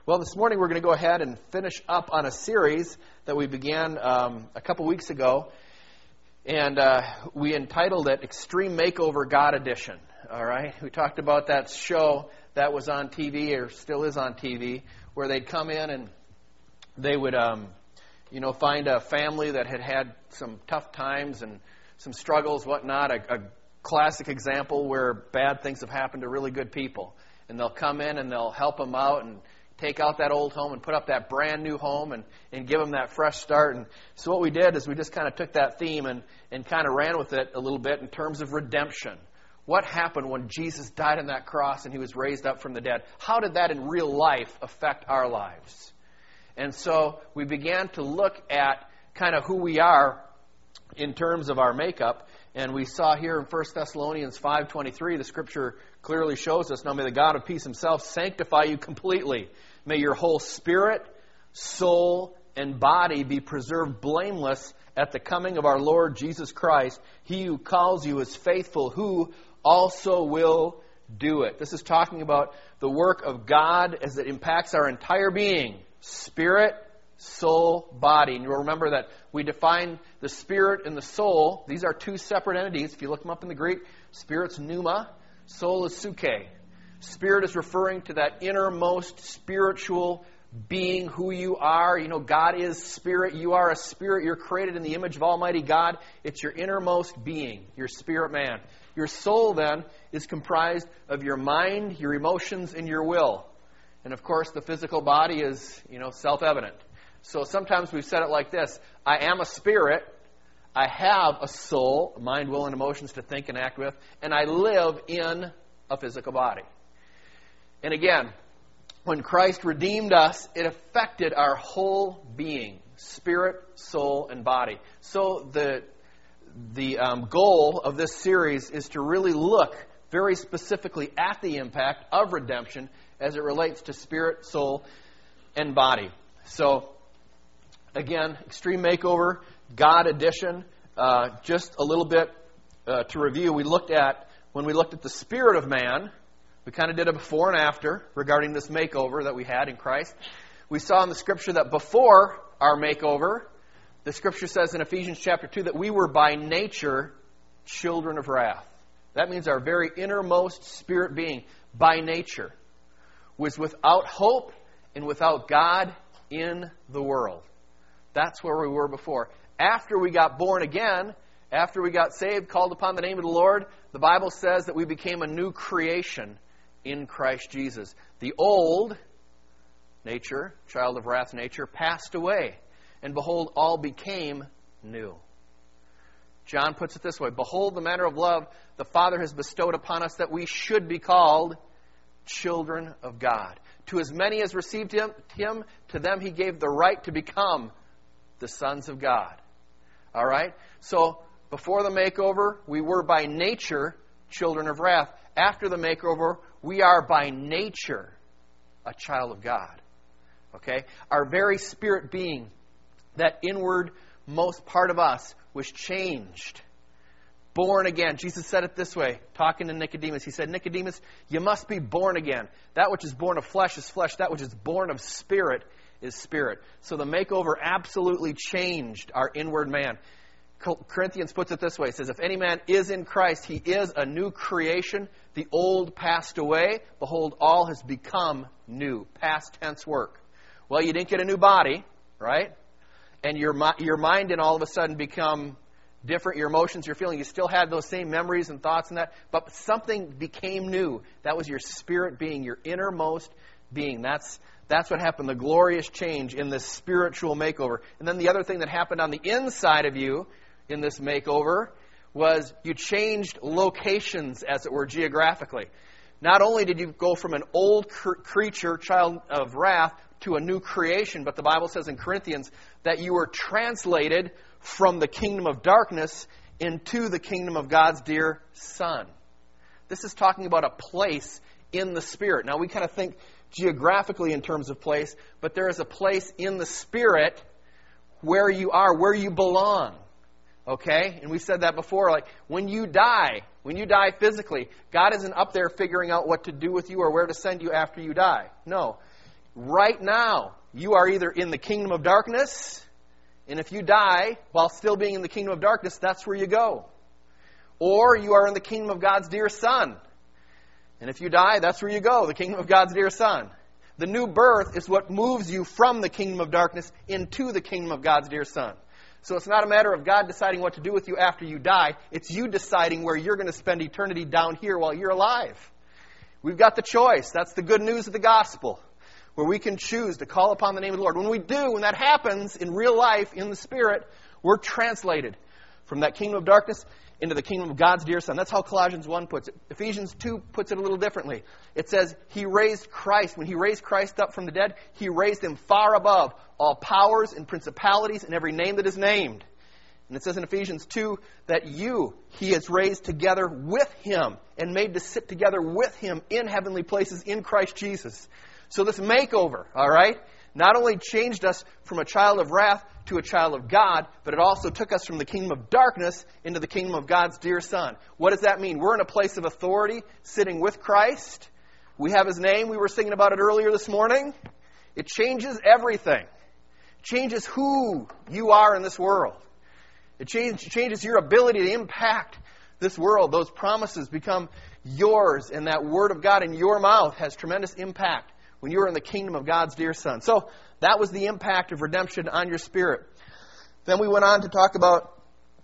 Well, this morning we're going to go ahead and finish up on a series that we began a couple weeks ago, and we entitled it Extreme Makeover God Edition. All right, we talked about that show that was on TV, or still is on TV, where they'd come in and they would, find a family that had had some tough times and some struggles, whatnot. A classic example where bad things have happened to really good people, and they'll come in and they'll help them out and take out that old home and put up that brand new home and give them that fresh start. And so what we did is we just kind of took that theme and kind of ran with it a little bit in terms of redemption. What happened when Jesus died on that cross and he was raised up from the dead? How did that in real life affect our lives? And so we began to look at kind of who we are in terms of our makeup. And we saw here in 1 Thessalonians 5:23, the scripture clearly shows us, now may the God of peace himself sanctify you completely. May your whole spirit, soul, and body be preserved blameless at the coming of our Lord Jesus Christ. He who calls you is faithful, who also will do it. This is talking about the work of God as it impacts our entire being. Spirit, soul, body. And you'll remember that we define the spirit and the soul. These are two separate entities. If you look them up in the Greek, spirit's pneuma, soul is suke. Spirit is referring to that innermost spiritual being, who you are. You know, God is spirit. You are a spirit. You're created in the image of Almighty God. It's your innermost being, your spirit man. Your soul, then, is comprised of your mind, your emotions, and your will. And, of course, the physical body is, self-evident. So sometimes we've said it like this: I am a spirit, I have a soul, mind, will, and emotions to think and act with, and I live in a physical body. And again, when Christ redeemed us, it affected our whole being, spirit, soul, and body. So the goal of this series is to really look very specifically at the impact of redemption as it relates to spirit, soul, and body. So, again, Extreme Makeover, God Edition. Just a little bit to review. When we looked at the spirit of man, we kind of did a before and after regarding this makeover that we had in Christ. We saw in the Scripture that before our makeover, the Scripture says in Ephesians chapter 2 that we were by nature children of wrath. That means our very innermost spirit being, by nature, was without hope and without God in the world. That's where we were before. After we got born again, after we got saved, called upon the name of the Lord, the Bible says that we became a new creation in Christ Jesus. The old nature, child of wrath nature, passed away, and behold, all became new. John puts it this way: behold the manner of love the Father has bestowed upon us, that we should be called children of God. To as many as received him, to them he gave the right to become the sons of God. All right? So, before the makeover, we were by nature children of wrath. After the makeover, we are by nature a child of God. Okay? Our very spirit being, that inward-most part of us, was changed. Born again. Jesus said it this way, talking to Nicodemus. He said, Nicodemus, you must be born again. That which is born of flesh is flesh. That which is born of spirit is spirit. So the makeover absolutely changed our inward man. Corinthians puts it this way. It says, if any man is in Christ, he is a new creation. The old passed away. Behold, all has become new. Past tense work. Well, you didn't get a new body, right? And your mind didn't all of a sudden become different. Your emotions, your feelings, you still had those same memories and thoughts and that. But something became new. That was your spirit being, your innermost being. That's what happened, the glorious change in this spiritual makeover. And then the other thing that happened on the inside of you in this makeover was you changed locations, as it were, geographically. Not only did you go from an old creature, child of wrath, to a new creation, but the Bible says in Corinthians that you were translated from the kingdom of darkness into the kingdom of God's dear Son. This is talking about a place in the Spirit. Now, we kind of think geographically in terms of place, but there is a place in the Spirit where you are, where you belong. Okay? And we said that before, like when you die physically, God isn't up there figuring out what to do with you or where to send you after you die. No. right now, you are either in the kingdom of darkness, and if you die while still being in the kingdom of darkness, that's where you go. Or you are in the kingdom of God's dear Son. And if you die, that's where you go, the kingdom of God's dear Son. The new birth is what moves you from the kingdom of darkness into the kingdom of God's dear Son. So it's not a matter of God deciding what to do with you after you die. It's you deciding where you're going to spend eternity down here while you're alive. We've got the choice. That's the good news of the gospel, where we can choose to call upon the name of the Lord. When we do, when that happens in real life, in the Spirit, we're translated from that kingdom of darkness into the kingdom of God's dear Son. That's how Colossians 1 puts it. Ephesians 2 puts it a little differently. It says, He raised Christ. When He raised Christ up from the dead, He raised Him far above all powers and principalities and every name that is named. And it says in Ephesians 2 that He has raised together with Him and made to sit together with Him in heavenly places in Christ Jesus. So this makeover, all right, not only changed us from a child of wrath to a child of God, but it also took us from the kingdom of darkness into the kingdom of God's dear Son. What does that mean? We're in a place of authority, sitting with Christ. We have His name. We were singing about it earlier this morning. It changes everything. It changes who you are in this world. It changes your ability to impact this world. Those promises become yours, and that word of God in your mouth has tremendous impact when you're in the kingdom of God's dear Son. So that was the impact of redemption on your spirit. Then we went on to talk about,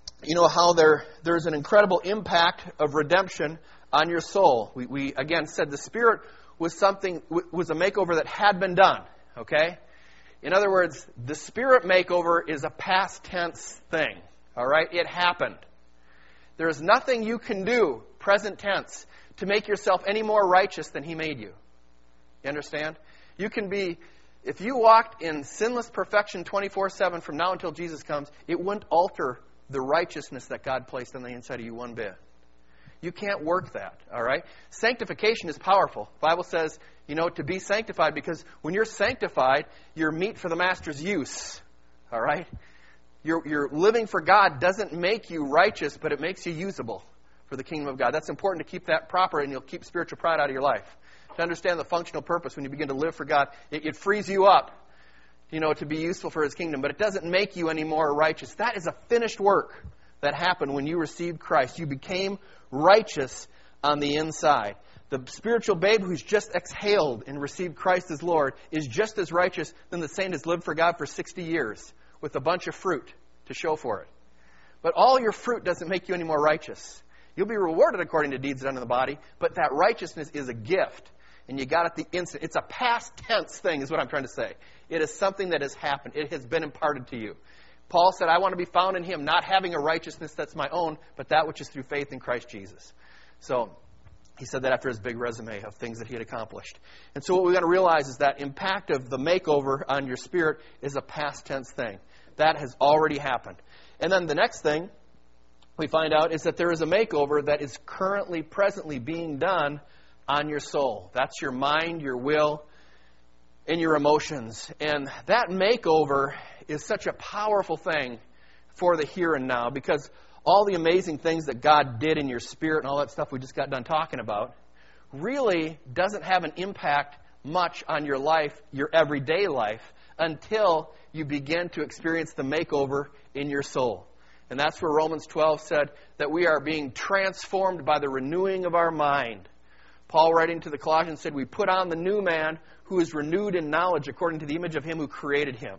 how there's an incredible impact of redemption on your soul. We again said the Spirit was a makeover that had been done. Okay? In other words, the Spirit makeover is a past tense thing. All right? It happened. There is nothing you can do, present tense, to make yourself any more righteous than He made you. You understand? You can be, if you walked in sinless perfection 24/7 from now until Jesus comes, it wouldn't alter the righteousness that God placed on the inside of you one bit. You can't work that, all right? Sanctification is powerful. The Bible says, to be sanctified, because when you're sanctified, you're meat for the Master's use, all right? You're living for God doesn't make you righteous, but it makes you usable for the kingdom of God. That's important to keep that proper, and you'll keep spiritual pride out of your life. To understand the functional purpose when you begin to live for God, it frees you up, to be useful for His kingdom, but it doesn't make you any more righteous. That is a finished work that happened when you received Christ. You became righteous on the inside. The spiritual babe who's just exhaled and received Christ as Lord is just as righteous than the saint has lived for God for 60 years with a bunch of fruit to show for it. But all your fruit doesn't make you any more righteous. You'll be rewarded according to deeds done in the body, but that righteousness is a gift. And you got it the instant. It's a past tense thing is what I'm trying to say. It is something that has happened. It has been imparted to you. Paul said, I want to be found in Him, not having a righteousness that's my own, but that which is through faith in Christ Jesus. So he said that after his big resume of things that he had accomplished. And so what we've got to realize is that impact of the makeover on your spirit is a past tense thing. That has already happened. And then the next thing we find out is that there is a makeover that is currently, presently being done on your soul. That's your mind, your will, and your emotions. And that makeover is such a powerful thing for the here and now, because all the amazing things that God did in your spirit and all that stuff we just got done talking about really doesn't have an impact much on your life, your everyday life, until you begin to experience the makeover in your soul. And that's where Romans 12 said that we are being transformed by the renewing of our mind. Paul, writing to the Colossians, said, we put on the new man who is renewed in knowledge according to the image of Him who created him.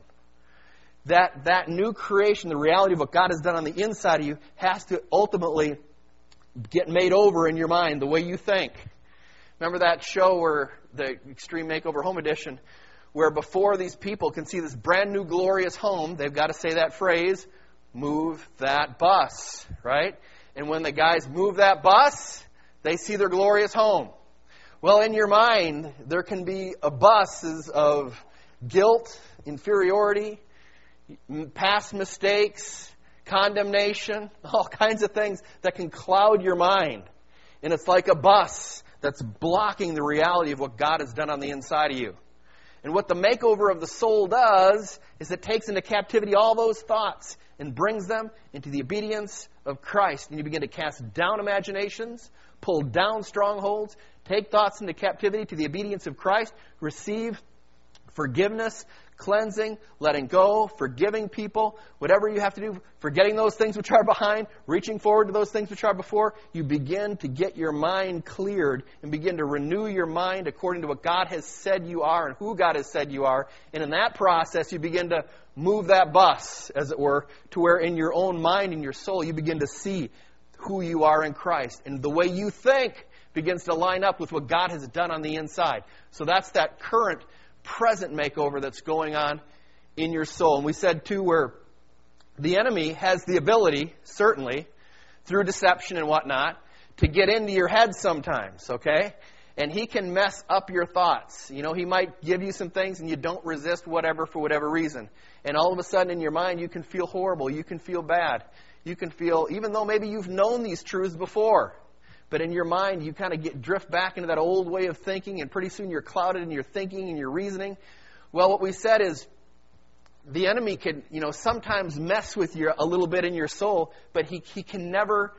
That new creation, the reality of what God has done on the inside of you, has to ultimately get made over in your mind, the way you think. Remember that show where the Extreme Makeover Home Edition, where before these people can see this brand new glorious home, they've got to say that phrase, move that bus, right? And when the guys move that bus, they see their glorious home. Well, in your mind, there can be buses of guilt, inferiority, past mistakes, condemnation, all kinds of things that can cloud your mind. And it's like a bus that's blocking the reality of what God has done on the inside of you. And what the makeover of the soul does is it takes into captivity all those thoughts and brings them into the obedience of Christ. And you begin to cast down imaginations, pull down strongholds, take thoughts into captivity to the obedience of Christ, receive Forgiveness, cleansing, letting go, forgiving people, whatever you have to do, forgetting those things which are behind, reaching forward to those things which are before, you begin to get your mind cleared and begin to renew your mind according to what God has said you are and who God has said you are. And in that process, you begin to move that bus, as it were, to where in your own mind and your soul, you begin to see who you are in Christ. And the way you think begins to line up with what God has done on the inside. So that's that current present makeover that's going on in your soul. And we said, too, where the enemy has the ability, certainly, through deception and whatnot, to get into your head sometimes, okay? And he can mess up your thoughts. You know, he might give you some things and you don't resist whatever for whatever reason. And all of a sudden in your mind you can feel horrible, you can feel bad. You can feel, even though maybe you've known these truths before, but in your mind, you kind of drift back into that old way of thinking, and pretty soon you're clouded in your thinking and your reasoning. Well, what we said is the enemy can, sometimes mess with you a little bit in your soul, but he can never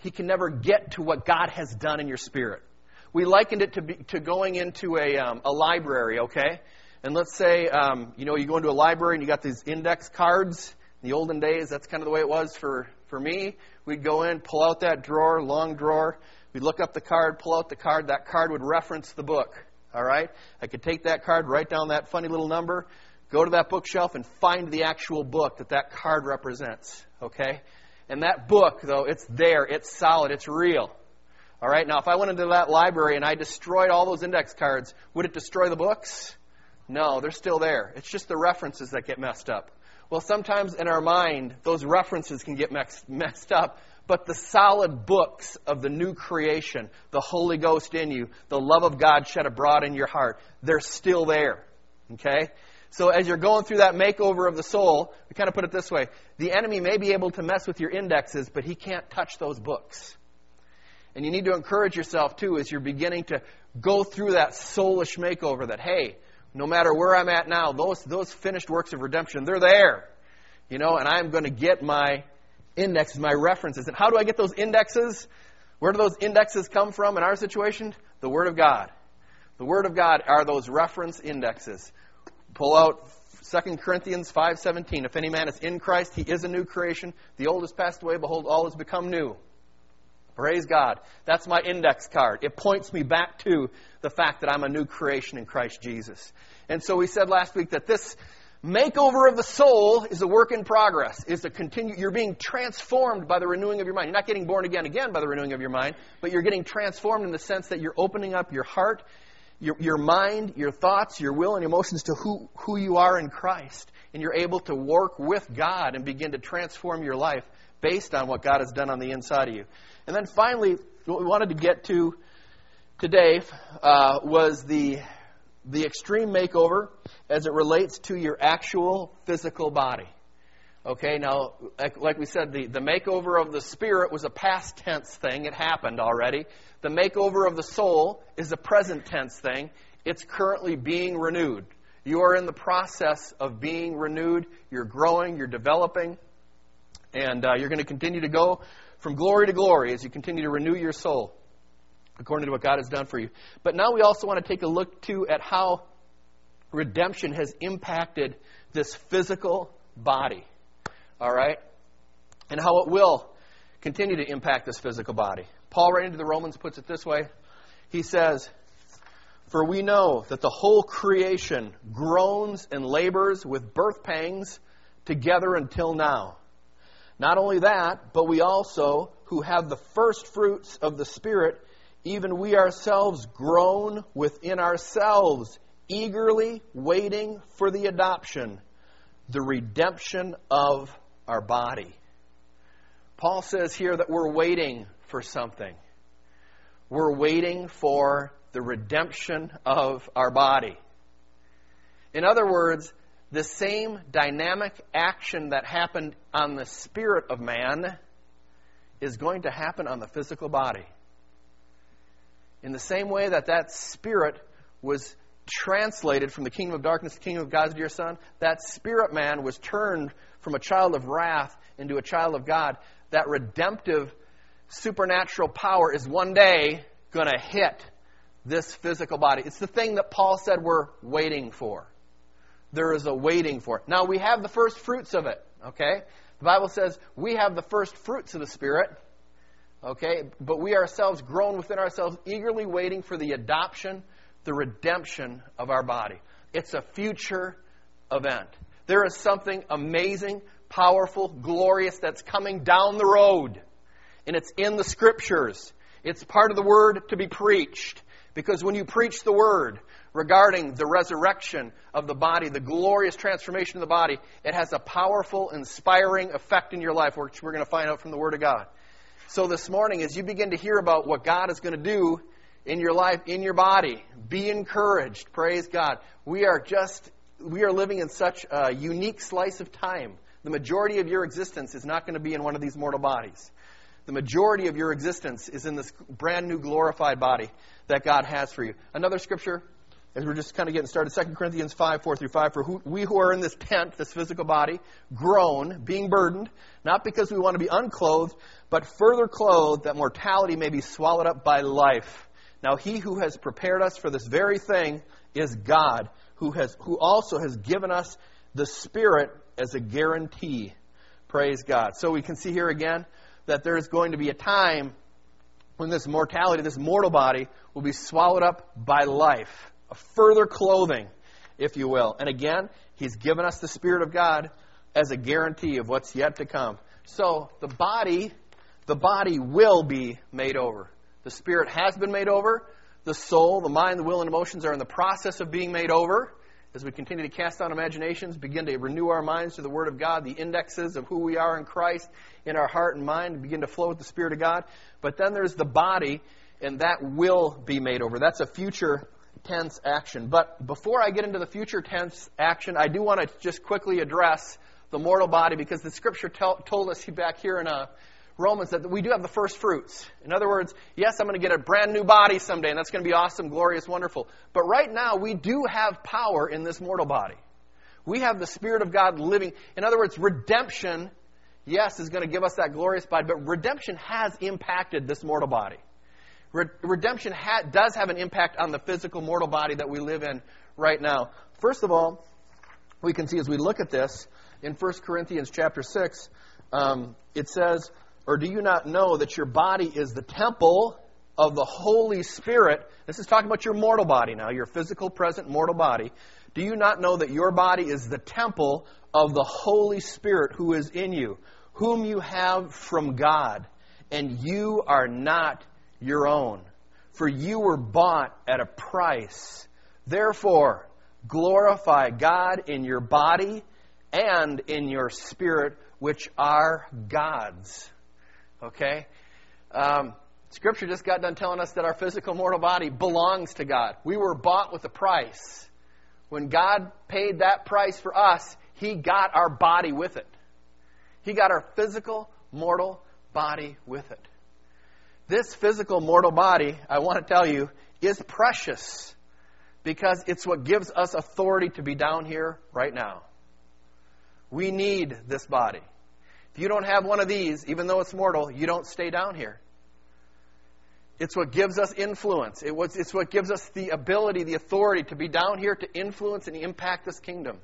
get to what God has done in your spirit. We likened it to going into a library, okay? And let's say, you go into a library and you got these index cards. In the olden days, that's kind of the way it was for me. We'd go in, pull out that drawer, long drawer. We'd look up the card, pull out the card. That card would reference the book, all right? I could take that card, write down that funny little number, go to that bookshelf, and find the actual book that card represents, okay? And that book, though, it's there, it's solid, it's real, all right? Now, if I went into that library and I destroyed all those index cards, would it destroy the books? No, they're still there. It's just the references that get messed up. Well, sometimes in our mind, those references can get messed up, but the solid books of the new creation, the Holy Ghost in you, the love of God shed abroad in your heart, they're still there, okay? So as you're going through that makeover of the soul, we kind of put it this way, the enemy may be able to mess with your indexes, but he can't touch those books. And you need to encourage yourself, too, as you're beginning to go through that soulish makeover that, hey, no matter where I'm at now, those finished works of redemption, they're there. And I'm going to get my indexes, my references. And how do I get those indexes? Where do those indexes come from in our situation? The Word of God. The Word of God are those reference indexes. Pull out 2 Corinthians 5:17. If any man is in Christ, he is a new creation. The old has passed away. Behold, all has become new. Praise God. That's my index card. It points me back to the fact that I'm a new creation in Christ Jesus. And so we said last week that this makeover of the soul is a work in progress. You're being transformed by the renewing of your mind. You're not getting born again by the renewing of your mind, but you're getting transformed in the sense that you're opening up your heart, your mind, your thoughts, your will, and emotions to who you are in Christ. And you're able to work with God and begin to transform your life based on what God has done on the inside of you. And then finally, what we wanted to get to today was the extreme makeover as it relates to your actual physical body. Okay, now, like we said, the makeover of the spirit was a past tense thing. It happened already. The makeover of the soul is a present tense thing. It's currently being renewed. You are in the process of being renewed. You're growing, you're developing, and you're going to continue to go from glory to glory as you continue to renew your soul according to what God has done for you. But now we also want to take a look, too, at how redemption has impacted this physical body. All right? And how it will continue to impact this physical body. Paul, writing to the Romans, puts it this way. He says, "For we know that the whole creation groans and labors with birth pangs together until now. Not only that, but we also, who have the first fruits of the Spirit, even we ourselves groan within ourselves, eagerly waiting for the adoption, the redemption of our body." Paul says here that we're waiting for something. We're waiting for the redemption of our body. In other words, the same dynamic action that happened on the spirit of man is going to happen on the physical body. In the same way that spirit was translated from the kingdom of darkness to the kingdom of God's dear Son, that spirit man was turned from a child of wrath into a child of God. That redemptive supernatural power is one day going to hit this physical body. It's the thing that Paul said we're waiting for. there is a waiting for it. Now, we have the first fruits of it, okay? The Bible says we have the first fruits of the Spirit, okay? But we ourselves, grown within ourselves, eagerly waiting for the adoption, the redemption of our body. It's a future event. There is something amazing, powerful, glorious that's coming down the road. And it's in the Scriptures. It's part of the Word to be preached. Because when you preach the Word regarding the resurrection of the body, the glorious transformation of the body, it has a powerful, inspiring effect in your life, which we're going to find out from the Word of God. So this morning, as you begin to hear about what God is going to do in your life, in your body, be encouraged. Praise God. We are living in such a unique slice of time. The majority of your existence is not going to be in one of these mortal bodies. The majority of your existence is in this brand new glorified body that God has for you. Another scripture, as we're just kind of getting started, 2 Corinthians 5, 4-5. For we who are in this tent, this physical body, groan, being burdened, not because we want to be unclothed, but further clothed, that mortality may be swallowed up by life. Now he who has prepared us for this very thing is God, who also has given us the Spirit as a guarantee. Praise God. So we can see here again that there is going to be a time when this mortality, this mortal body, will be swallowed up by life. A further clothing, if you will. And again, He's given us the Spirit of God as a guarantee of what's yet to come. So the body will be made over. The Spirit has been made over. The soul, the mind, the will, and emotions are in the process of being made over. As we continue to cast down imaginations, begin to renew our minds to the Word of God, the indexes of who we are in Christ in our heart and mind begin to flow with the Spirit of God. But then there's the body, and that will be made over. That's a future tense action. But before I get into the future tense action, I do want to just quickly address the mortal body, because the Scripture told us back here in Romans that we do have the first fruits. In other words, yes, I'm going to get a brand new body someday, and that's going to be awesome, glorious, wonderful. But right now, we do have power in this mortal body. We have the Spirit of God living. In other words, redemption, yes, is going to give us that glorious body, but redemption has impacted this mortal body. Redemption does have an impact on the physical mortal body that we live in right now. First of all, we can see as we look at this, in 1 Corinthians chapter 6, it says, or do you not know that your body is the temple of the Holy Spirit? This is talking about your mortal body now, your physical, present, mortal body. Do you not know that your body is the temple of the Holy Spirit who is in you, whom you have from God, and you are not your own? For you were bought at a price. Therefore, glorify God in your body and in your spirit, which are God's. Okay? Scripture just got done telling us that our physical mortal body belongs to God. We were bought with a price. When God paid that price for us, He got our body with it. He got our physical mortal body with it. This physical mortal body, I want to tell you, is precious because it's what gives us authority to be down here right now. We need this body. If you don't have one of these, even though it's mortal, you don't stay down here. It's what gives us influence. It's what gives us the ability, the authority to be down here to influence and impact this kingdom.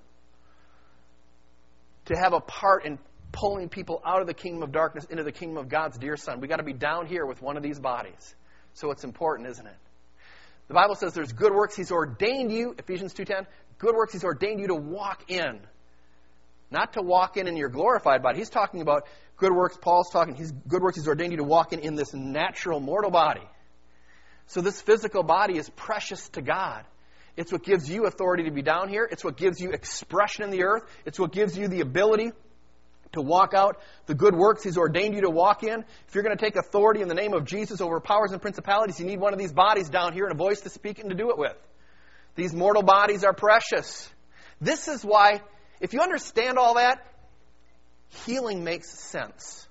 To have a part in pulling people out of the kingdom of darkness into the kingdom of God's dear Son. We've got to be down here with one of these bodies. So it's important, isn't it? The Bible says there's good works He's ordained you, Ephesians 2:10, good works He's ordained you to walk in. Not to walk in your glorified body. He's talking about good works. Paul's talking, good works He's ordained you to walk in this natural mortal body. So this physical body is precious to God. It's what gives you authority to be down here. It's what gives you expression in the earth. It's what gives you the ability to walk out the good works He's ordained you to walk in. If you're going to take authority in the name of Jesus over powers and principalities, you need one of these bodies down here and a voice to speak and to do it with. These mortal bodies are precious. This is why, if you understand all that, healing makes sense.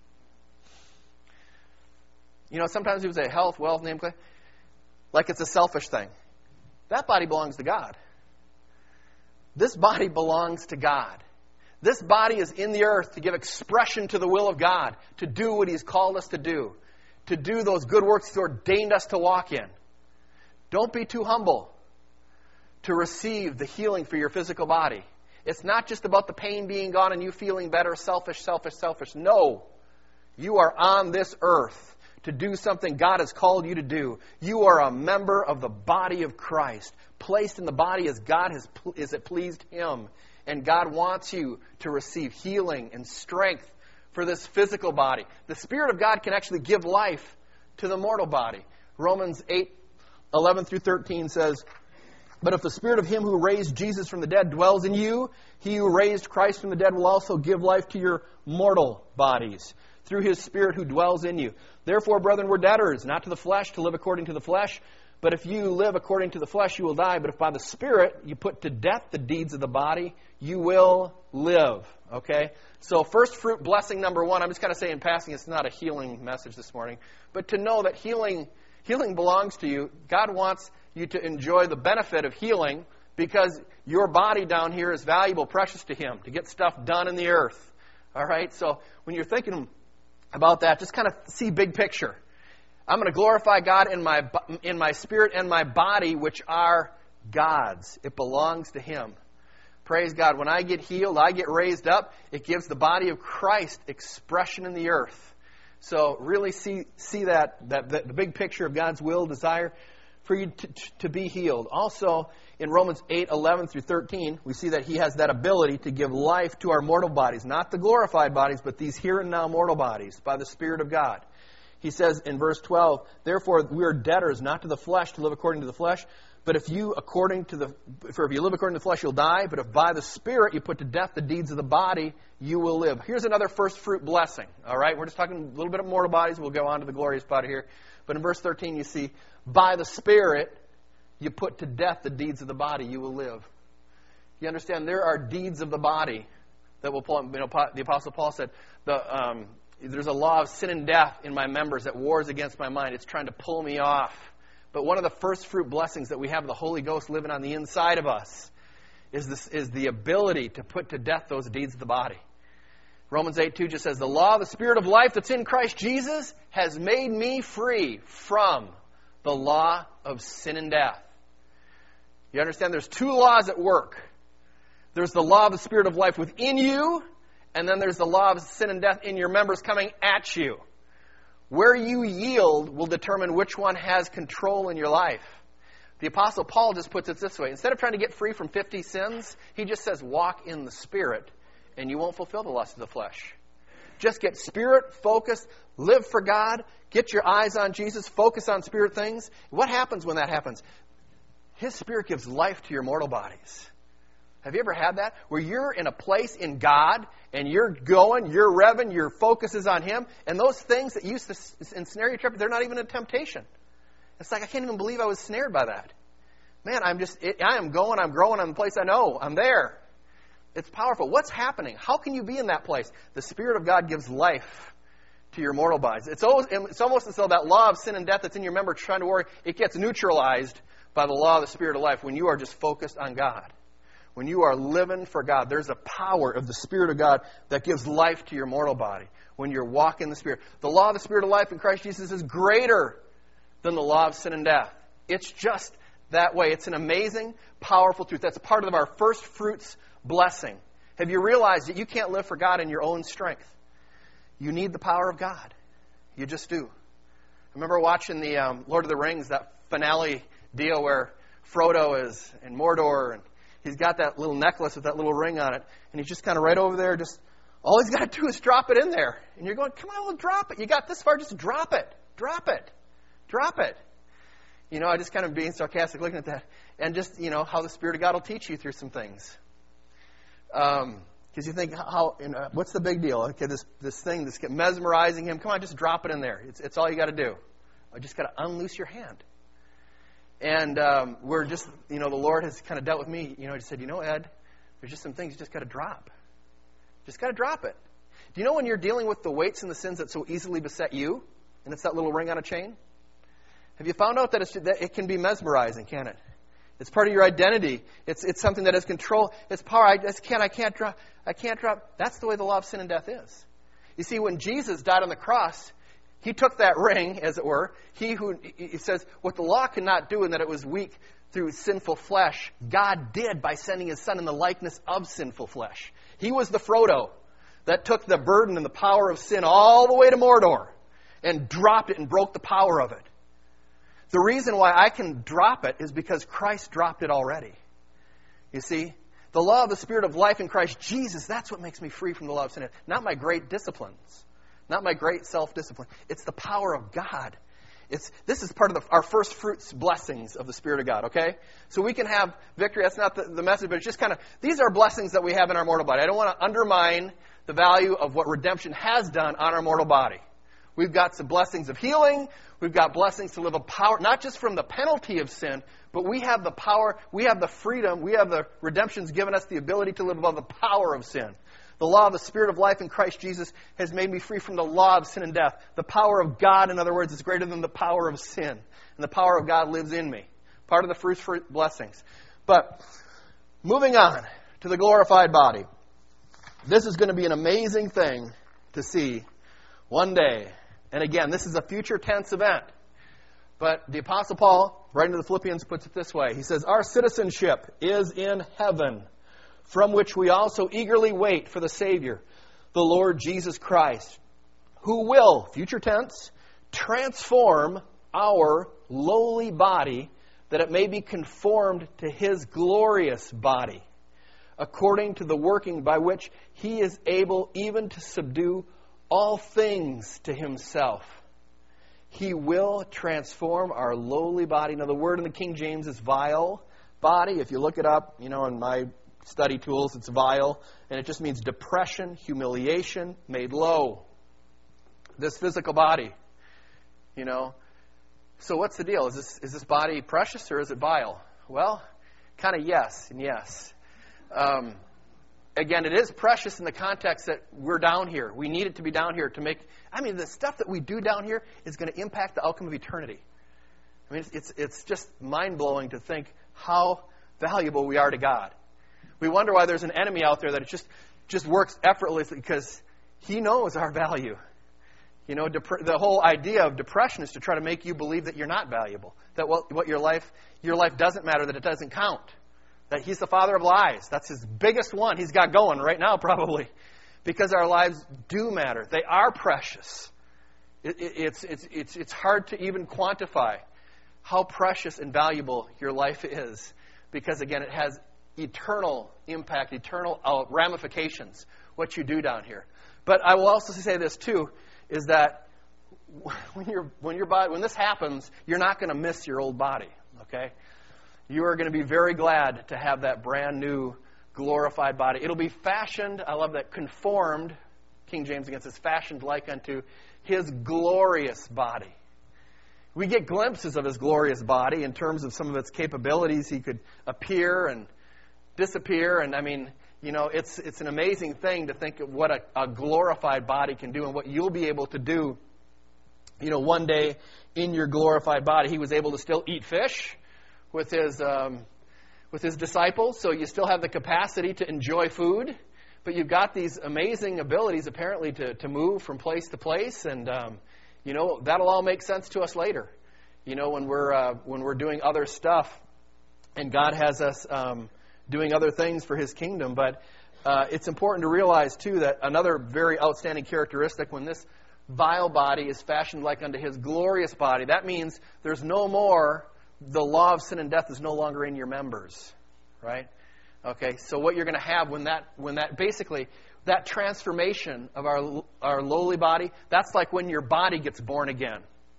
You know, sometimes people say health, wealth, name, claim, like it's a selfish thing. That body belongs to God. This body belongs to God. This body is in the earth to give expression to the will of God, to do what He's called us to do those good works He's ordained us to walk in. Don't be too humble. to receive the healing for your physical body. It's not just about the pain being gone and you feeling better, selfish. No. You are on this earth to do something God has called you to do. You are a member of the body of Christ, placed in the body as God as it pleased Him. And God wants you to receive healing and strength for this physical body. The Spirit of God can actually give life to the mortal body. Romans 8:11 through 13 says, "But if the Spirit of Him who raised Jesus from the dead dwells in you, He who raised Christ from the dead will also give life to your mortal bodies through His Spirit who dwells in you. Therefore, brethren, we're debtors, not to the flesh, to live according to the flesh. But if you live according to the flesh, you will die. But if by the Spirit you put to death the deeds of the body, you will live." Okay? So first fruit blessing number one, I'm just kind of saying in passing, it's not a healing message this morning. But to know that healing belongs to you. God wants you to enjoy the benefit of healing because your body down here is valuable, precious to Him, to get stuff done in the earth. All right? So when you're thinking about that, just kind of see big picture. I'm going to glorify God in my spirit and my body, which are God's. It belongs to Him. Praise God. When I get healed, I get raised up. It gives the body of Christ expression in the earth. So really see that the big picture of God's will, desire for you to be healed. Also, in Romans 8:11 through 13, we see that He has that ability to give life to our mortal bodies. Not the glorified bodies, but these here and now mortal bodies by the Spirit of God. He says in verse 12, "Therefore we are debtors, not to the flesh, to live according to the flesh. But if you live according to the flesh, you'll die. But if by the Spirit you put to death the deeds of the body, you will live." Here's another first fruit blessing. All right, we're just talking a little bit of mortal bodies. We'll go on to the glorious body here. But in verse 13, you see, by the Spirit you put to death the deeds of the body, you will live. You understand? There are deeds of the body that will. The Apostle Paul said, "There's a law of sin and death in my members that wars against my mind. It's trying to pull me off." But one of the first fruit blessings that we have, the Holy Ghost living on the inside of us, is the ability to put to death those deeds of the body. Romans 8:2 just says, "The law of the Spirit of life that's in Christ Jesus has made me free from the law of sin and death." You understand? There's two laws at work. There's the law of the Spirit of life within you, and then there's the law of sin and death in your members coming at you. Where you yield will determine which one has control in your life. The Apostle Paul just puts it this way. Instead of trying to get free from 50 sins, he just says, walk in the Spirit, and you won't fulfill the lust of the flesh. Just get Spirit-focused, live for God, get your eyes on Jesus, focus on Spirit things. What happens when that happens? His Spirit gives life to your mortal bodies. Have you ever had that? Where you're in a place in God, and you're going, you're revving, your focus is on Him, and those things that used to ensnare you, they're not even a temptation. It's like, I can't even believe I was snared by that. Man, I am going, I'm growing, I'm in the place I know, I'm there. It's powerful. What's happening? How can you be in that place? The Spirit of God gives life to your mortal bodies. It's almost as though that law of sin and death that's in your member trying to worry, it gets neutralized by the law of the Spirit of life when you are just focused on God. When you are living for God, there's a power of the Spirit of God that gives life to your mortal body when you're walking in the Spirit. The law of the Spirit of life in Christ Jesus is greater than the law of sin and death. It's just that way. It's an amazing, powerful truth. That's part of our first fruits blessing. Have you realized that you can't live for God in your own strength? You need the power of God. You just do. I remember watching the Lord of the Rings, that finale deal where Frodo is in Mordor, and he's got that little necklace with that little ring on it, and he's just kind of right over there, just all he's got to do is drop it in there. And you're going, come on, well, drop it. You got this far, just drop it. Drop it. Drop it. You know, I just kind of being sarcastic looking at that. And just, you know, how the Spirit of God will teach you through some things. Because you think, what's the big deal? Okay, this thing, this mesmerizing him. Come on, just drop it in there. It's all you got to do. I just got to unloose your hand. And we're just, you know, the Lord has kind of dealt with me. You know, He said, you know, Ed, there's just some things you just got to drop. Just got to drop it. Do you know when you're dealing with the weights and the sins that so easily beset you, and it's that little ring on a chain? Have you found out that it can be mesmerizing, can it? It's part of your identity. It's something that has control. It's power. I can't drop. That's the way the law of sin and death is. You see, when Jesus died on the cross, He took that ring, as it were. He says, what the law could not do, and that it was weak through sinful flesh, God did by sending His Son in the likeness of sinful flesh. He was the Frodo that took the burden and the power of sin all the way to Mordor and dropped it and broke the power of it. The reason why I can drop it is because Christ dropped it already. You see, the law of the Spirit of life in Christ Jesus, that's what makes me free from the law of sin. Not my great disciplines, not my great self-discipline. It's the power of God. This is part of our first fruits blessings of the Spirit of God, okay? So we can have victory. That's not the message, but it's just kind of, these are blessings that we have in our mortal body. I don't want to undermine the value of what redemption has done on our mortal body. We've got some blessings of healing. We've got blessings to live a power, not just from the penalty of sin, but we have the power, we have the freedom, we have the redemption's given us the ability to live above the power of sin. The law of the Spirit of life in Christ Jesus has made me free from the law of sin and death. The power of God, in other words, is greater than the power of sin. And the power of God lives in me. Part of the fruit blessings. But moving on to the glorified body. This is going to be an amazing thing to see one day. And again, this is a future tense event. But the Apostle Paul, writing to the Philippians, puts it this way. He says, our citizenship is in heaven, from which we also eagerly wait for the Savior, the Lord Jesus Christ, who will, future tense, transform our lowly body that it may be conformed to His glorious body, according to the working by which He is able even to subdue all things to Himself. He will transform our lowly body. Now, the word in the King James is vile body. If you look it up, in my study tools, it's vile, and it just means depression, humiliation, made low. This physical body, So what's the deal? Is this body precious or is it vile? Well, kind of yes and yes. Again, it is precious in the context that we're down here. We need it to be down here to make... the stuff that we do down here is going to impact the outcome of eternity. It's just mind-blowing to think how valuable we are to God. We wonder why there's an enemy out there that it just works effortlessly because he knows our value. The whole idea of depression is to try to make you believe that you're not valuable, that what your life doesn't matter, that it doesn't count, that he's the father of lies. That's his biggest one he's got going right now probably, because our lives do matter. They are precious. It's hard to even quantify how precious and valuable your life is, because again, it has eternal impact, eternal ramifications, what you do down here. But I will also say this too, is that when this happens, you're not going to miss your old body, okay? You are going to be very glad to have that brand new glorified body. It'll be fashioned, I love that, conformed, King James again says, fashioned like unto His glorious body. We get glimpses of His glorious body in terms of some of its capabilities. He could appear and disappear, and it's an amazing thing to think of what a glorified body can do and what you'll be able to do, one day in your glorified body. He was able to still eat fish with his disciples, so you still have the capacity to enjoy food, but you've got these amazing abilities apparently to move from place to place, and that'll all make sense to us later. When we're doing other stuff, and God has us doing other things for His kingdom. But it's important to realize, too, that another very outstanding characteristic, when this vile body is fashioned like unto His glorious body, that means there's no more, the law of sin and death is no longer in your members, right? Okay, so what you're going to have when that basically, that transformation of our lowly body, that's like when your body gets born again.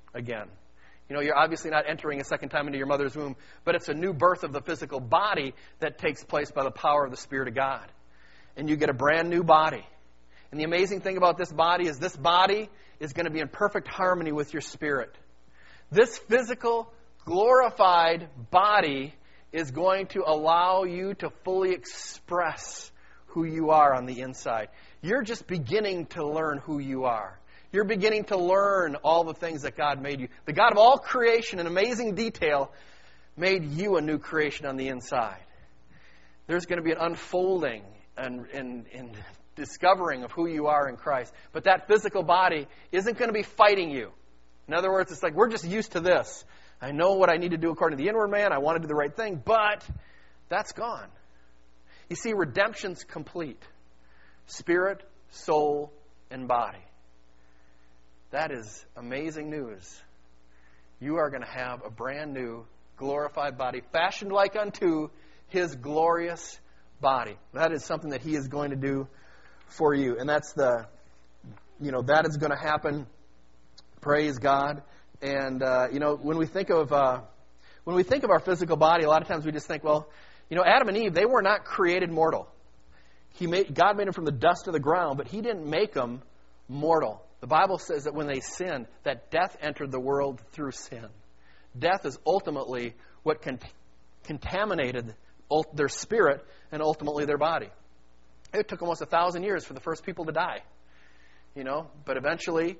You're obviously not entering a second time into your mother's womb, but it's a new birth of the physical body that takes place by the power of the Spirit of God. And you get a brand new body. And the amazing thing about this body is going to be in perfect harmony with your spirit. This physical, glorified body is going to allow you to fully express who you are on the inside. You're just beginning to learn who you are. You're beginning to learn all the things that God made you. The God of all creation in amazing detail made you a new creation on the inside. There's going to be an unfolding and discovering of who you are in Christ. But that physical body isn't going to be fighting you. In other words, it's like we're just used to this. I know what I need to do according to the inward man. I want to do the right thing, but that's gone. You see, redemption's complete. Spirit, soul, and body. That is amazing news. You are going to have a brand new, glorified body, fashioned like unto His glorious body. That is something that He is going to do for you. And that's that is going to happen. Praise God. And, when we think of our physical body, a lot of times we just think, well, Adam and Eve, they were not created mortal. God made them from the dust of the ground, but He didn't make them mortal. The Bible says that when they sinned, that death entered the world through sin. Death is ultimately what contaminated their spirit and ultimately their body. It took almost 1,000 years for the first people to die. But eventually,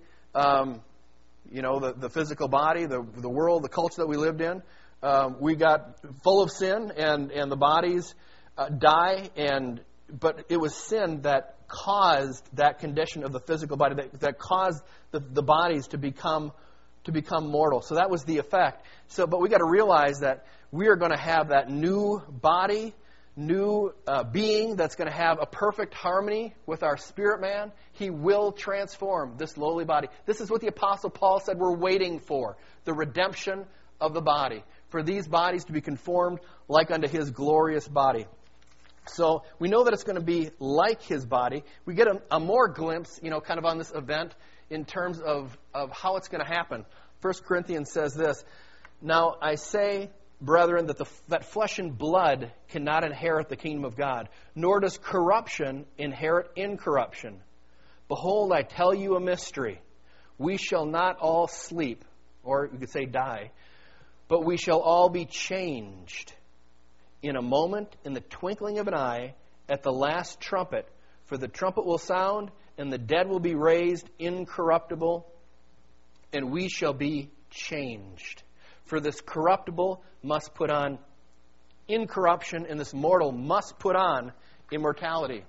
the physical body, the world, the culture that we lived in, we got full of sin, and the bodies die. But it was sin that caused that condition of the physical body, that caused the bodies to become mortal. So that was the effect. But we got to realize that we are going to have that new body, new being that's going to have a perfect harmony with our spirit man. He will transform this lowly body. This is what the Apostle Paul said we're waiting for, the redemption of the body, for these bodies to be conformed like unto His glorious body. So we know that it's going to be like His body. We get a more glimpse, kind of on this event in terms of how it's going to happen. 1 Corinthians says this, "Now I say, brethren, that flesh and blood cannot inherit the kingdom of God, nor does corruption inherit incorruption. Behold, I tell you a mystery. We shall not all sleep," or you could say die, "but we shall all be changed in a moment, in the twinkling of an eye, at the last trumpet. For the trumpet will sound, and the dead will be raised incorruptible, and we shall be changed. For this corruptible must put on incorruption, and this mortal must put on immortality."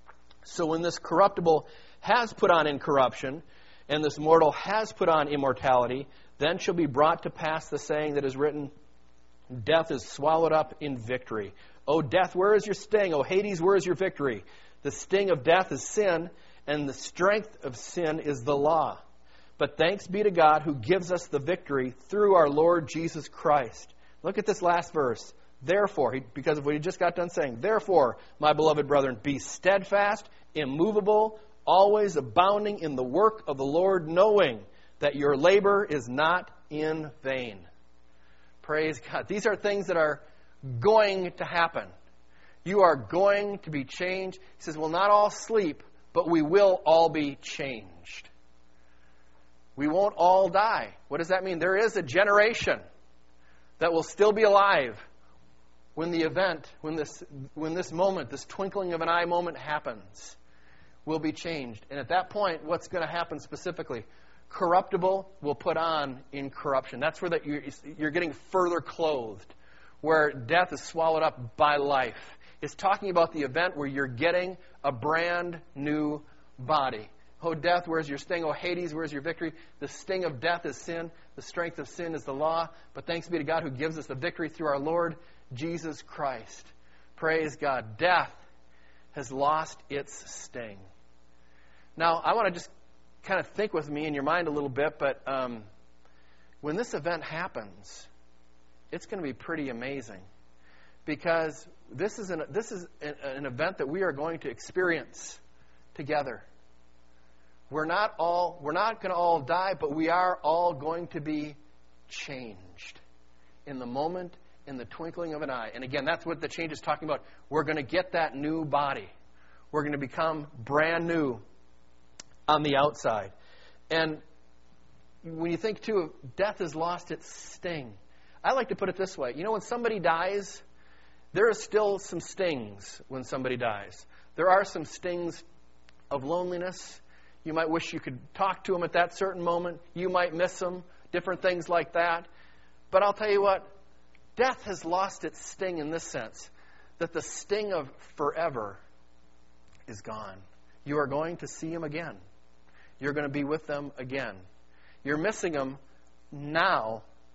So when this corruptible has put on incorruption, and this mortal has put on immortality, then shall be brought to pass the saying that is written, "Death is swallowed up in victory. O death, where is your sting? O Hades, where is your victory? The sting of death is sin, and the strength of sin is the law. But thanks be to God who gives us the victory through our Lord Jesus Christ." Look at this last verse. "Therefore," because of what he just got done saying, "Therefore, my beloved brethren, be steadfast, immovable, always abounding in the work of the Lord, knowing that your labor is not in vain." Praise God. These are things that are going to happen. You are going to be changed. He says, we'll not all sleep, but we will all be changed. We won't all die. What does that mean? There is a generation that will still be alive when the event, when this moment, this twinkling of an eye moment happens, will be changed. And at that point, what's going to happen specifically? Corruptible will put on incorruption. That's where you're getting further clothed, where death is swallowed up by life. It's talking about the event where you're getting a brand new body. "O death, where's your sting? O Hades, where's your victory? The sting of death is sin. The strength of sin is the law. But thanks be to God who gives us the victory through our Lord Jesus Christ." Praise God. Death has lost its sting. Now, I want to just kind of think with me in your mind a little bit, but when this event happens, it's going to be pretty amazing, because this is an event that we are going to experience together. We're not going to all die, but we are all going to be changed in the moment, in the twinkling of an eye. And again, that's what the change is talking about. We're going to get that new body. We're going to become brand new on the outside. And when you think, too, of death has lost its sting, I like to put it this way. When somebody dies, there are still some stings when somebody dies. There are some stings of loneliness. You might wish you could talk to them at that certain moment. You might miss them, different things like that. But I'll tell you what, death has lost its sting in this sense, that the sting of forever is gone. You are going to see them again. You're going to be with them again. You're missing them now,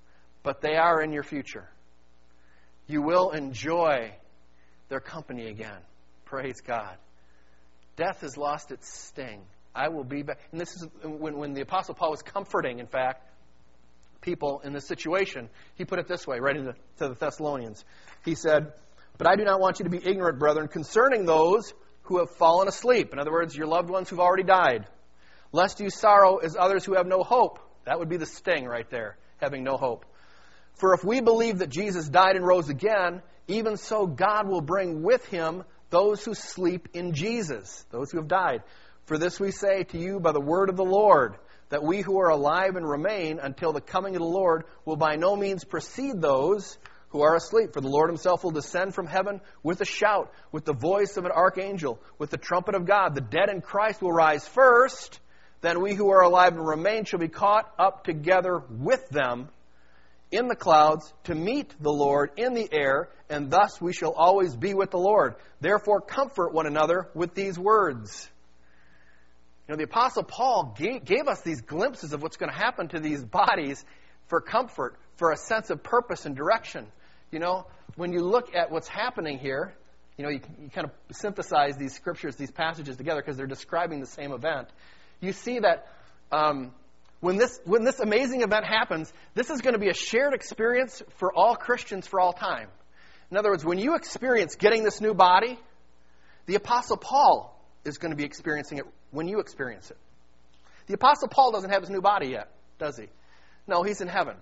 but they are in your future. You will enjoy their company again. Praise God. Death has lost its sting. I will be back. And this is when the Apostle Paul was comforting, in fact, people in this situation. He put it this way, writing to the Thessalonians. He said, "But I do not want you to be ignorant, brethren, concerning those who have fallen asleep." In other words, your loved ones who've already died. "Lest you sorrow as others who have no hope." That would be the sting right there, having no hope. "For if we believe that Jesus died and rose again, even so God will bring with him those who sleep in Jesus," those who have died. "For this we say to you by the word of the Lord, that we who are alive and remain until the coming of the Lord will by no means precede those who are asleep. For the Lord himself will descend from heaven with a shout, with the voice of an archangel, with the trumpet of God. The dead in Christ will rise first. Then we who are alive and remain shall be caught up together with them in the clouds to meet the Lord in the air, and thus we shall always be with the Lord. Therefore comfort one another with these words." You know, the Apostle Paul gave us these glimpses of what's going to happen to these bodies for comfort, for a sense of purpose and direction. You know, when you look at what's happening here, you know, you kind of synthesize these scriptures, these passages together because they're describing the same event. You see that when this amazing event happens, this is going to be a shared experience for all Christians for all time. In other words, when you experience getting this new body, the Apostle Paul is going to be experiencing it when you experience it. The Apostle Paul doesn't have his new body yet, does he? No, he's in heaven.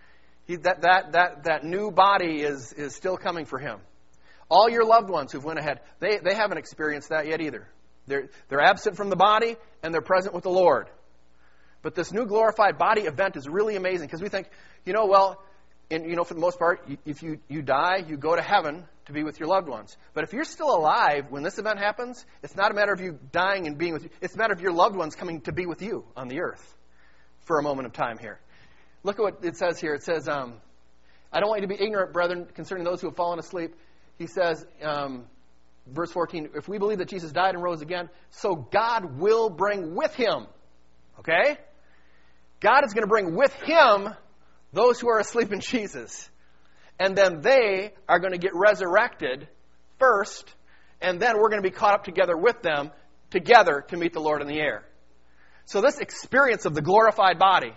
That new body is still coming for him. All your loved ones who've went ahead, they haven't experienced that yet either. They're absent from the body and they're present with the Lord. But this new glorified body event is really amazing because we think, for the most part, if you die, you go to heaven to be with your loved ones. But if you're still alive when this event happens, it's not a matter of you dying and being with you. It's a matter of your loved ones coming to be with you on the earth for a moment of time here. Look at what it says here. It says, "I don't want you to be ignorant, brethren, concerning those who have fallen asleep." He says, verse 14, "If we believe that Jesus died and rose again, so God will bring with him." Okay? God is going to bring with him those who are asleep in Jesus. And then they are going to get resurrected first, and then we're going to be caught up together with them, together to meet the Lord in the air. So this experience of the glorified body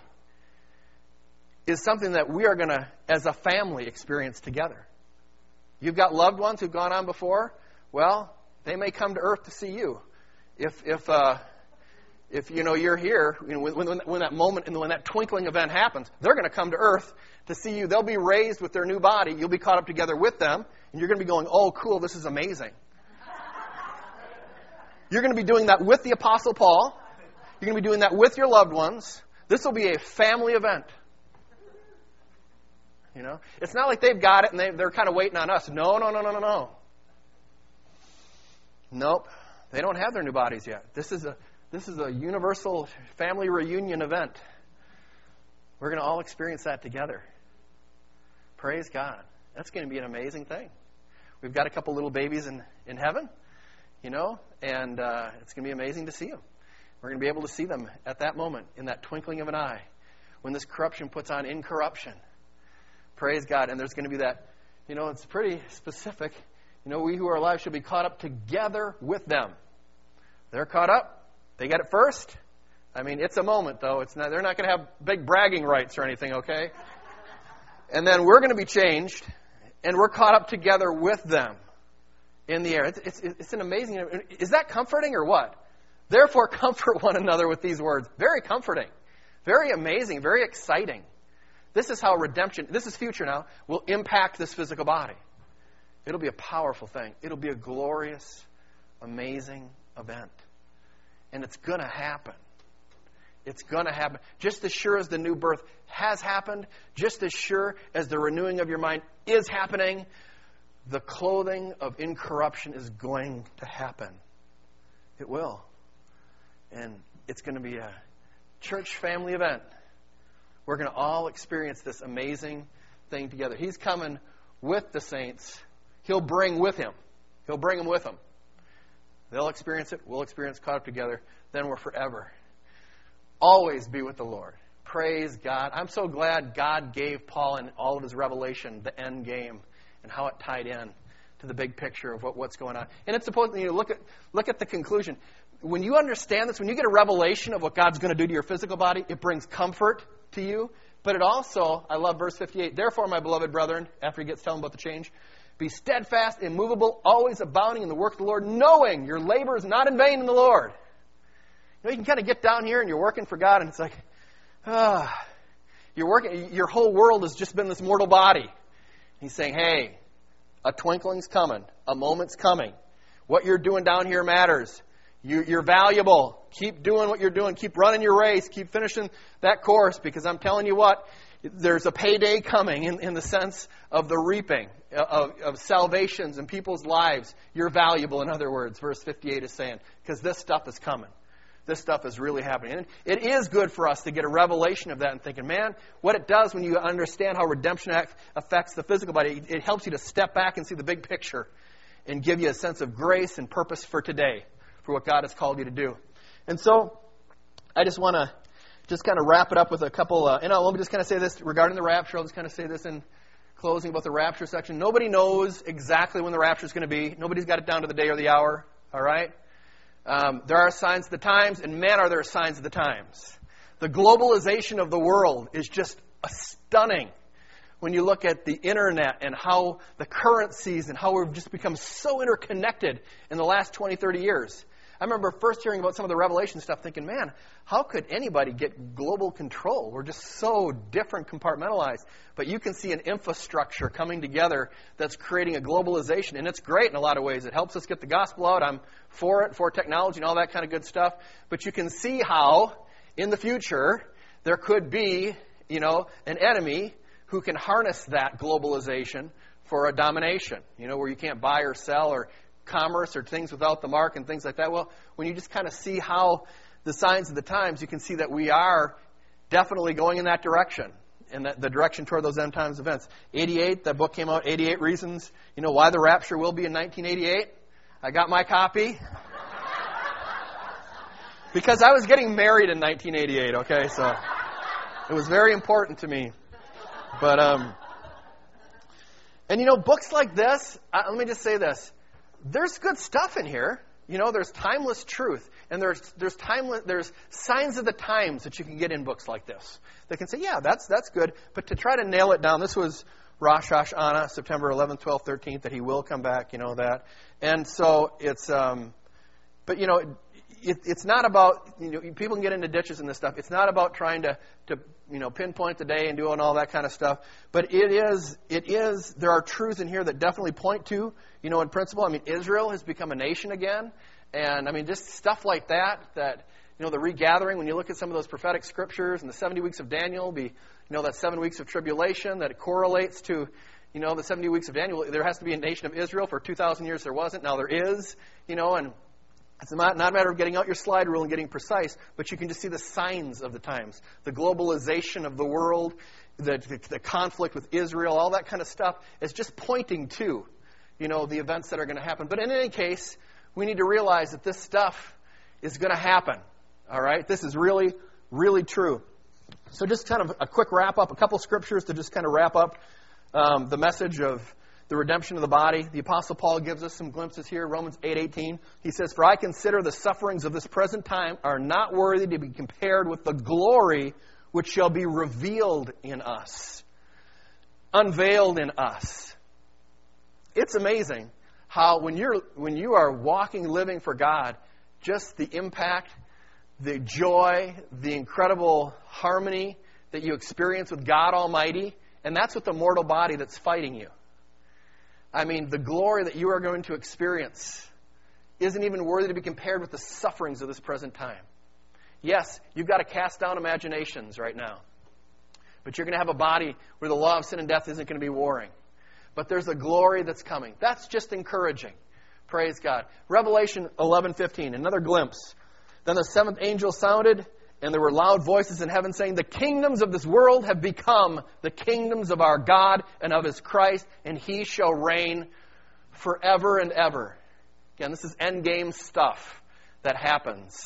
is something that we are going to, as a family, experience together. You've got loved ones who've gone on before. Well, they may come to earth to see you. If you're here, when that moment and when that twinkling event happens, they're going to come to earth to see you. They'll be raised with their new body. You'll be caught up together with them, and you're going to be going, "Oh, cool, this is amazing." You're going to be doing that with the Apostle Paul. You're going to be doing that with your loved ones. This will be a family event. You know, it's not like they've got it and they're kind of waiting on us. No. Nope, they don't have their new bodies yet. This is a universal family reunion event. We're going to all experience that together. Praise God. That's going to be an amazing thing. We've got a couple little babies in heaven, and it's going to be amazing to see them. We're going to be able to see them at that moment, in that twinkling of an eye, when this corruption puts on incorruption. Praise God. And there's going to be that, it's pretty specific. We who are alive should be caught up together with them. They're caught up. They get it first. I mean, it's a moment, though. They're not going to have big bragging rights or anything, okay? And then we're going to be changed, and we're caught up together with them in the air. It's an amazing... Is that comforting or what? Therefore, comfort one another with these words. Very comforting. Very amazing. Very exciting. This is how redemption, this is future now, will impact this physical body. It'll be a powerful thing. It'll be a glorious, amazing event. And it's going to happen. It's going to happen. Just as sure as the new birth has happened, just as sure as the renewing of your mind is happening, the clothing of incorruption is going to happen. It will. And it's going to be a church family event. We're going to all experience this amazing thing together. He's coming with the saints. He'll bring with him. He'll bring them with him. They'll experience it. We'll experience caught up together. Then we're forever. Always be with the Lord. Praise God. I'm so glad God gave Paul in all of his revelation the end game and how it tied in to the big picture of what's going on. And it's supposed to, look at the conclusion. When you understand this, when you get a revelation of what God's going to do to your physical body, it brings comfort to you. But it also, I love verse 58, therefore, my beloved brethren, after he gets telling about the change, be steadfast, immovable, always abounding in the work of the Lord, knowing your labor is not in vain in the Lord. You can kind of get down here and you're working for God, and it's like, you're working. Your whole world has just been this mortal body. He's saying, hey, a twinkling's coming. A moment's coming. What you're doing down here matters. You're valuable. Keep doing what you're doing. Keep running your race. Keep finishing that course, because I'm telling you what, there's a payday coming in the sense of the reaping of salvations in people's lives. You're valuable, in other words, verse 58 is saying, because this stuff is coming. This stuff is really happening. And it is good for us to get a revelation of that and thinking, man, what it does when you understand how redemption affects the physical body, it helps you to step back and see the big picture and give you a sense of grace and purpose for today, for what God has called you to do. And so I just want to just kind of wrap it up with a couple, let me just kind of say this regarding the rapture. I'll just kind of say this in closing about the rapture section. Nobody knows exactly when the rapture is going to be. Nobody's got it down to the day or the hour, all right? There are signs of the times, and man, are there signs of the times. The globalization of the world is just stunning when you look at the internet and how the currencies and how we've just become so interconnected in the last 20, 30 years. I remember first hearing about some of the Revelation stuff thinking, man, how could anybody get global control? We're just so different, compartmentalized. But you can see an infrastructure coming together that's creating a globalization. And it's great in a lot of ways. It helps us get the gospel out. I'm for it, for technology and all that kind of good stuff. But you can see how, in the future, there could be, an enemy who can harness that globalization for a domination, where you can't buy or sell or commerce or things without the mark and things like that. Well, when you just kind of see how the signs of the times, you can see that we are definitely going in that direction, and the direction toward those end times events. 88, that book came out, 88 Reasons, why the rapture will be in 1988. I got my copy. Because I was getting married in 1988, okay? So it was very important to me. But, books like this, let me just say this. There's good stuff in here. There's timeless truth. And there's signs of the times that you can get in books like this. That can say, yeah, that's good. But to try to nail it down, this was Rosh Hashanah, September 11th, 12th, 13th, that he will come back, that. And so it's, it's not about, people can get into ditches and this stuff. It's not about trying to pinpoint the day and doing all that kind of stuff. But it is, there are truths in here that definitely point to, in principle. Israel has become a nation again. And, just stuff like that, the regathering, when you look at some of those prophetic scriptures and the 70 weeks of Daniel, that 7 weeks of tribulation, that it correlates to, the 70 weeks of Daniel. There has to be a nation of Israel. For 2,000 years there wasn't. Now there is, and it's not a matter of getting out your slide rule and getting precise, but you can just see the signs of the times. The globalization of the world, the conflict with Israel, all that kind of stuff is just pointing to, the events that are going to happen. But in any case, we need to realize that this stuff is going to happen. All right? This is really, really true. So just kind of a quick wrap up, a couple scriptures to just kind of wrap up the message of the redemption of the body. The Apostle Paul gives us some glimpses here. Romans 8:18. He says, "For I consider the sufferings of this present time are not worthy to be compared with the glory which shall be revealed in us." Unveiled in us. It's amazing how when you are walking, living for God, just the impact, the joy, the incredible harmony that you experience with God Almighty, and that's with the mortal body that's fighting you. The glory that you are going to experience isn't even worthy to be compared with the sufferings of this present time. Yes, you've got to cast down imaginations right now. But you're going to have a body where the law of sin and death isn't going to be warring. But there's a glory that's coming. That's just encouraging. Praise God. Revelation 11:15, another glimpse. "Then the seventh angel sounded, and there were loud voices in heaven saying, 'The kingdoms of this world have become the kingdoms of our God and of His Christ, and He shall reign forever and ever.'" Again, this is endgame stuff that happens.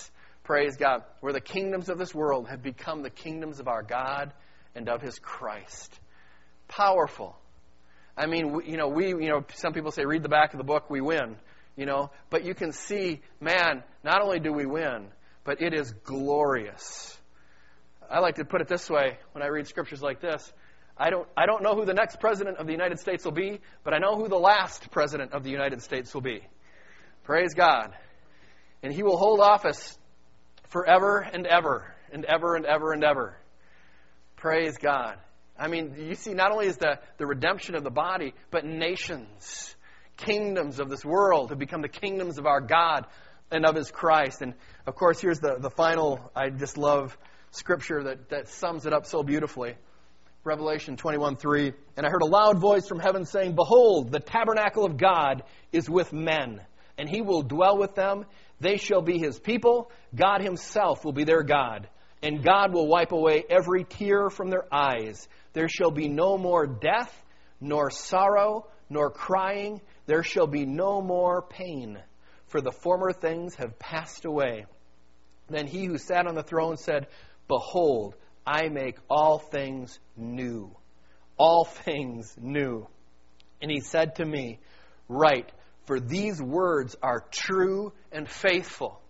Praise God. Where the kingdoms of this world have become the kingdoms of our God and of His Christ. Powerful. I mean, some people say, read the back of the book, we win. But you can see, man, not only do we win, but it is glorious. I like to put it this way when I read scriptures like this. I don't know who the next president of the United States will be, but I know who the last president of the United States will be. Praise God. And he will hold office forever and ever and ever and ever and ever. Praise God. I mean, you see, not only is the redemption of the body, but nations, kingdoms of this world have become the kingdoms of our God and of His Christ. And, of course, here's the final, I just love scripture that sums it up so beautifully. Revelation 21:3. And I heard a loud voice from heaven saying, Behold, the tabernacle of God is with men, and He will dwell with them. They shall be His people. God Himself will be their God. And God will wipe away every tear from their eyes. There shall be no more death, nor sorrow, nor crying. There shall be no more pain, for the former things have passed away. Then He who sat on the throne said, Behold, I make all things new. All things new. And He said to me, Write, for these words are true and faithful.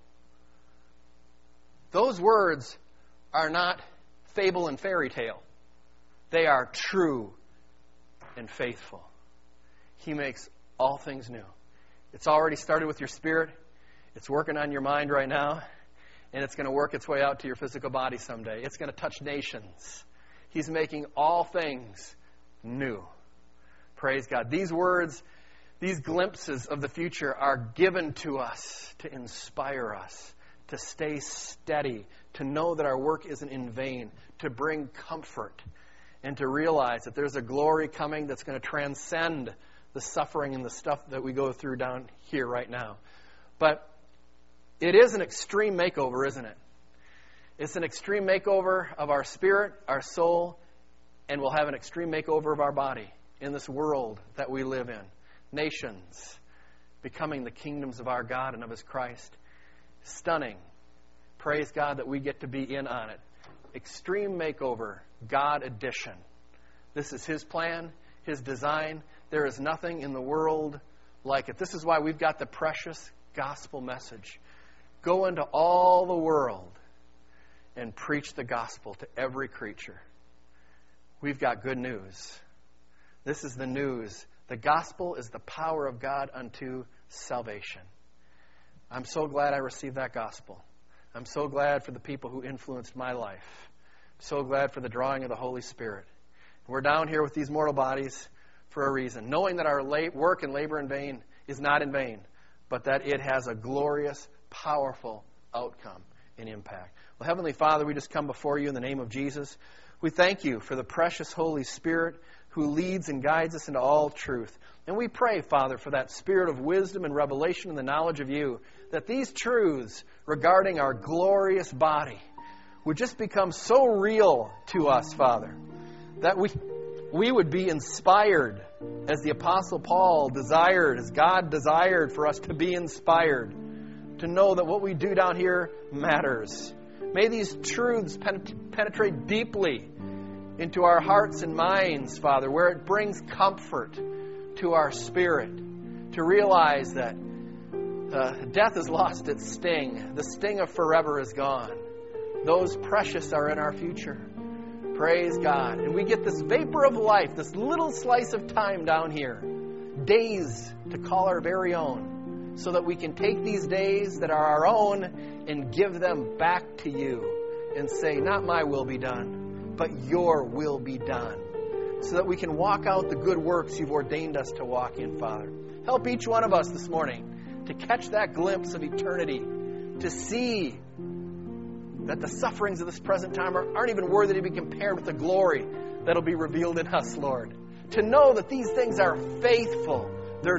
Those words are not fable and fairy tale. They are true and faithful. He makes all things new. It's already started with your spirit. It's working on your mind right now. And it's going to work its way out to your physical body someday. It's going to touch nations. He's making all things new. Praise God. These words, these glimpses of the future are given to us to inspire us, to stay steady, to know that our work isn't in vain, to bring comfort, and to realize that there's a glory coming that's going to transcend the suffering and the stuff that we go through down here right now. But it is an extreme makeover, isn't it? It's an extreme makeover of our spirit, our soul, and we'll have an extreme makeover of our body in this world that we live in. Nations becoming the kingdoms of our God and of His Christ. Stunning. Praise God that we get to be in on it. Extreme makeover, God edition. This is His plan, His design. There is nothing in the world like it. This is why we've got the precious gospel message. Go into all the world and preach the gospel to every creature. We've got good news. This is the news. The gospel is the power of God unto salvation. I'm so glad I received that gospel. I'm so glad for the people who influenced my life. I'm so glad for the drawing of the Holy Spirit. We're down here with these mortal bodies for a reason, knowing that our work and labor in vain is not in vain, but that it has a glorious, powerful outcome and impact. Well, Heavenly Father, we just come before You in the name of Jesus. We thank You for the precious Holy Spirit who leads and guides us into all truth. And we pray, Father, for that spirit of wisdom and revelation and the knowledge of You, that these truths regarding our glorious body would just become so real to us, Father, that we would be inspired as the Apostle Paul desired, as God desired for us to be inspired, to know that what we do down here matters. May these truths penetrate deeply into our hearts and minds, Father, where it brings comfort to our spirit, to realize that death has lost its sting. The sting of forever is gone. Those precious are in our future. Praise God. And we get this vapor of life, this little slice of time down here, days to call our very own, so that we can take these days that are our own and give them back to You and say, not my will be done, but Your will be done, so that we can walk out the good works You've ordained us to walk in, Father. Help each one of us this morning to catch that glimpse of eternity, to see that the sufferings of this present time aren't even worthy to be compared with the glory that'll be revealed in us, Lord. To know that these things are faithful, they're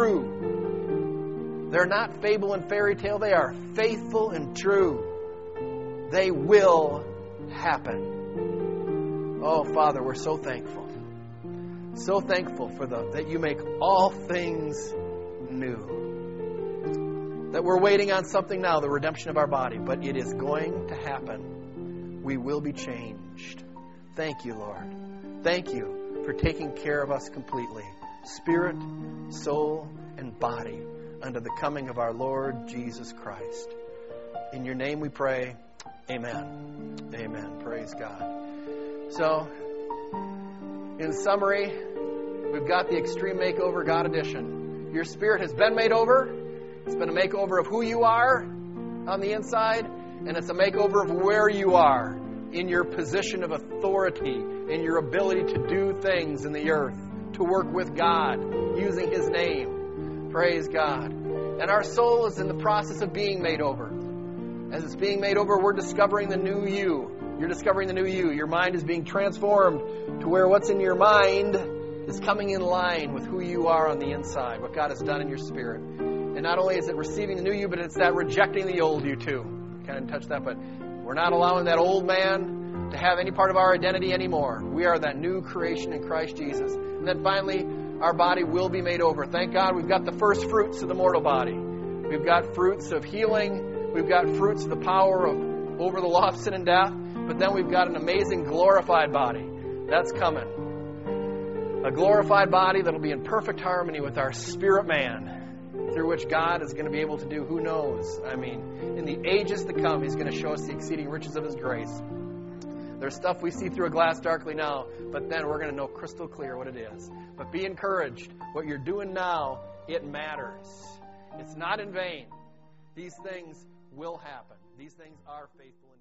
true. They're not fable and fairy tale, they are faithful and true. They will happen. Oh, Father, we're so thankful. So thankful for that You make all things new. that we're waiting on something now, the redemption of our body, but it is going to happen. We will be changed. Thank you, Lord. Thank you for taking care of us completely, spirit, soul, and body, unto the coming of our Lord Jesus Christ. In your name we pray. Amen. Amen. Praise God. So, in summary, we've got the Extreme Makeover God Edition. Your spirit has been made over. It's been a makeover of who you are on the inside, and it's a makeover of where you are in your position of authority, in your ability to do things in the earth, to work with God, using His name. Praise God. And our soul is in the process of being made over. As it's being made over, we're discovering the new you. You're discovering the new you. Your mind is being transformed to where what's in your mind is coming in line with who you are on the inside, what God has done in your spirit. And not only is it receiving the new you, but it's that rejecting the old you too. Kind of touched that, but we're not allowing that old man to have any part of our identity anymore. We are that new creation in Christ Jesus. And then finally, our body will be made over. Thank God we've got the first fruits of the mortal body. We've got fruits of healing. We've got fruits of the power of over the law of sin and death. But then we've got an amazing glorified body. That's coming. A glorified body that'll be in perfect harmony with our spirit man, through which God is going to be able to do, who knows? I mean, in the ages to come, He's going to show us the exceeding riches of His grace. There's stuff we see through a glass darkly now, but then we're going to know crystal clear what it is. But be encouraged. What you're doing now, it matters. It's not in vain. These things will happen. These things are faithful.